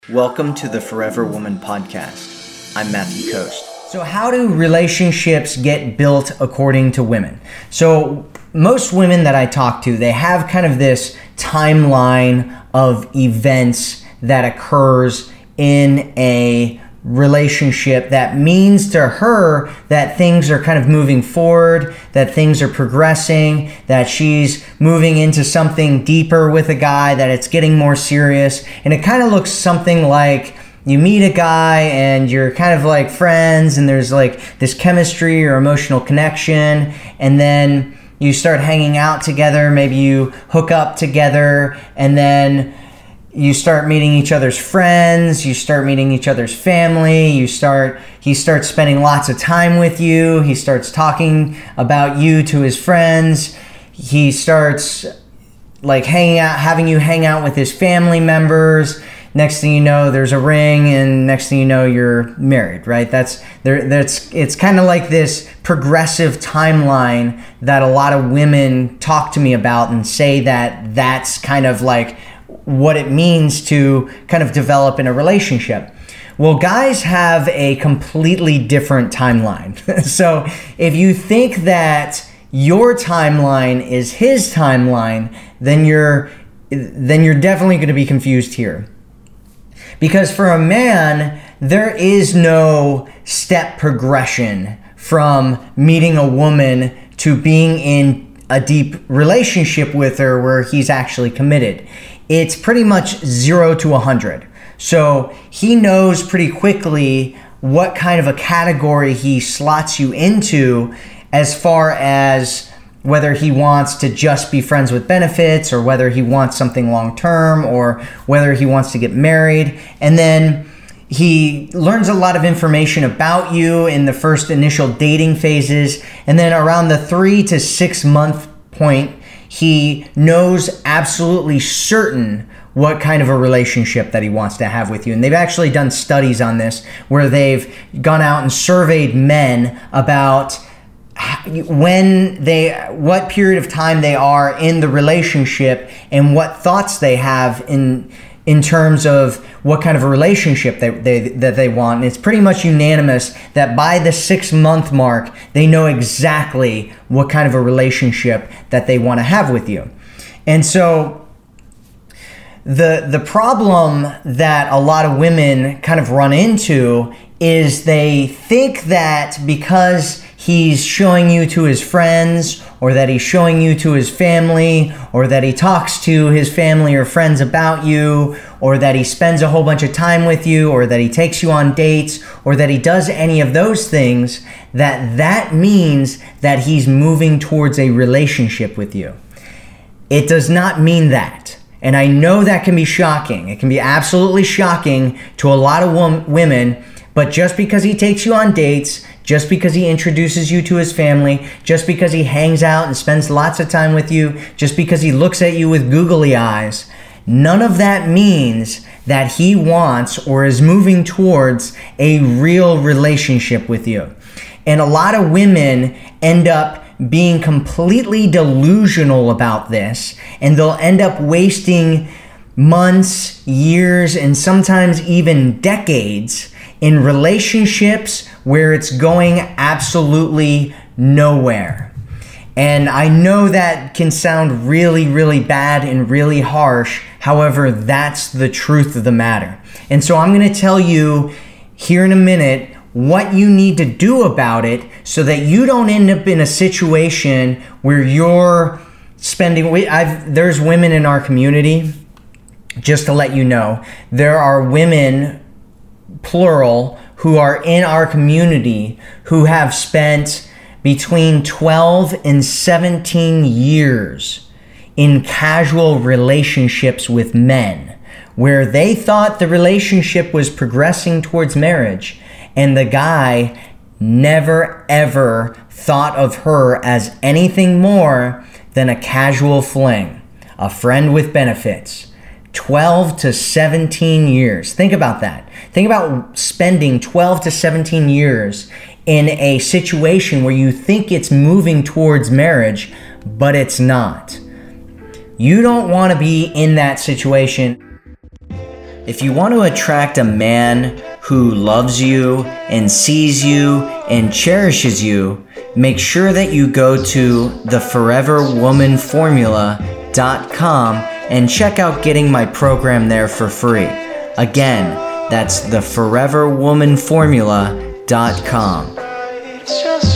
Welcome to the Forever Woman podcast. I'm Matthew Coast. So how do relationships get built according to women? So most women that I talk to, they have kind of this timeline of events that occurs in a relationship that means to her that things are kind of moving forward, that things are progressing, that she's moving into something deeper with a guy, that it's getting more serious. And it kind of looks something like you meet a guy and you're kind of like friends and there's like this chemistry or emotional connection, and then you start hanging out together, maybe you hook up together, and then you start meeting each other's friends, you start meeting each other's family, he starts spending lots of time with you, he starts talking about you to his friends, he starts like having you hang out with his family members. Next thing you know, there's a ring, and next thing you know, you're married, right? It's kind of like this progressive timeline that a lot of women talk to me about and say that that's kind of like what it means to kind of develop in a relationship. Well, guys have a completely different timeline. So if you think that your timeline is his timeline, then you're definitely going to be confused here. Because for a man, there is no step progression from meeting a woman to being in a deep relationship with her where he's actually committed. It's pretty much 0 to 100. So he knows pretty quickly what kind of a category he slots you into as far as whether he wants to just be friends with benefits or whether he wants something long term or whether he wants to get married. And then he learns a lot of information about you in the first initial dating phases. And then around the 3 to 6 month point, he knows absolutely certain what kind of a relationship that he wants to have with you. And they've actually done studies on this where they've gone out and surveyed men about what period of time they are in the relationship and what thoughts they have in terms of what kind of a relationship that they want. And it's pretty much unanimous that by the 6 month mark, they know exactly what kind of a relationship that they want to have with you. And so the problem that a lot of women kind of run into is they think that because he's showing you to his friends, or that he's showing you to his family, or that he talks to his family or friends about you, or that he spends a whole bunch of time with you, or that he takes you on dates, or that he does any of those things, that means that he's moving towards a relationship with you. It does not mean that. And I know that can be shocking. It can be absolutely shocking to a lot of women, but just because he takes you on dates, just because he introduces you to his family, just because he hangs out and spends lots of time with you, just because he looks at you with googly eyes, none of that means that he wants or is moving towards a real relationship with you. And a lot of women end up being completely delusional about this, and they'll end up wasting months, years, and sometimes even decades in relationships where it's going absolutely nowhere. And I know that can sound really, really bad and really harsh. However, that's the truth of the matter. And so I'm going to tell you here in a minute what you need to do about it so that you don't end up in a situation where you're spending... There's women in our community, just to let you know, there are women, plural, who are in our community who have spent between 12 and 17 years in casual relationships with men where they thought the relationship was progressing towards marriage, and the guy never ever thought of her as anything more than a casual fling, a friend with benefits. 12 to 17 years. Think about that. Think about spending 12 to 17 years in a situation where you think it's moving towards marriage, but it's not. You don't want to be in that situation. If you want to attract a man who loves you and sees you and cherishes you, make sure that you go to theforeverwomanformula.com and check out getting my program there for free. Again, that's theforeverwomanformula.com. It's just